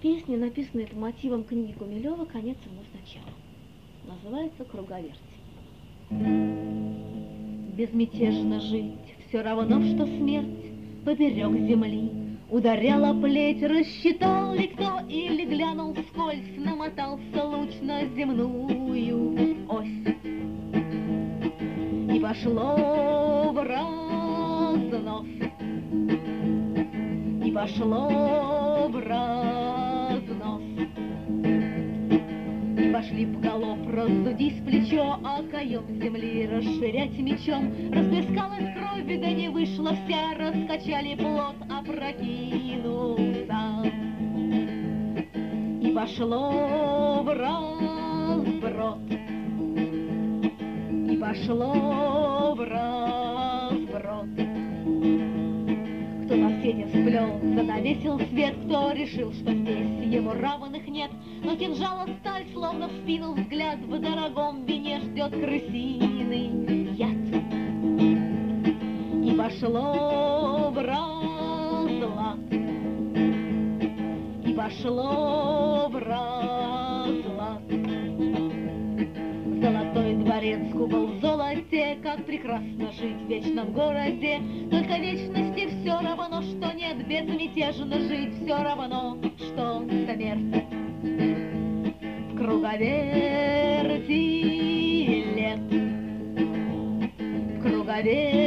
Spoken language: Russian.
Песня, написанная по мотивам книги Гумилева «Конец равно начало». Называется «Круговерть». Безмятежно жить все равно, что смерть поперек земли. Ударяла плеть, рассчитал ли кто или глянул вскользь, намотался луч на земную ось. И пошло в разнос, и пошло в разнос. И пошли в галоп, раздудись плечо, а каем земли расширять мечом. Расплескалась кровь, да не вышла вся, раскачали плот, опрокинулся. И пошло в разброд, и пошло в разброд. Кто на сети сплелся, навесил свет, кто решил, что здесь его равных нет. Но кинжала сталь, словно в спину взгляд, в дорогом вине ждет крысиный яд. И пошло в разлад, и пошло в разлад. Золотой дворец купол в золоте, как прекрасно жить в вечном городе. Только вечности все равно, что нет, безмятежно жить все равно, что смерть. В круговерти лет, в круговерти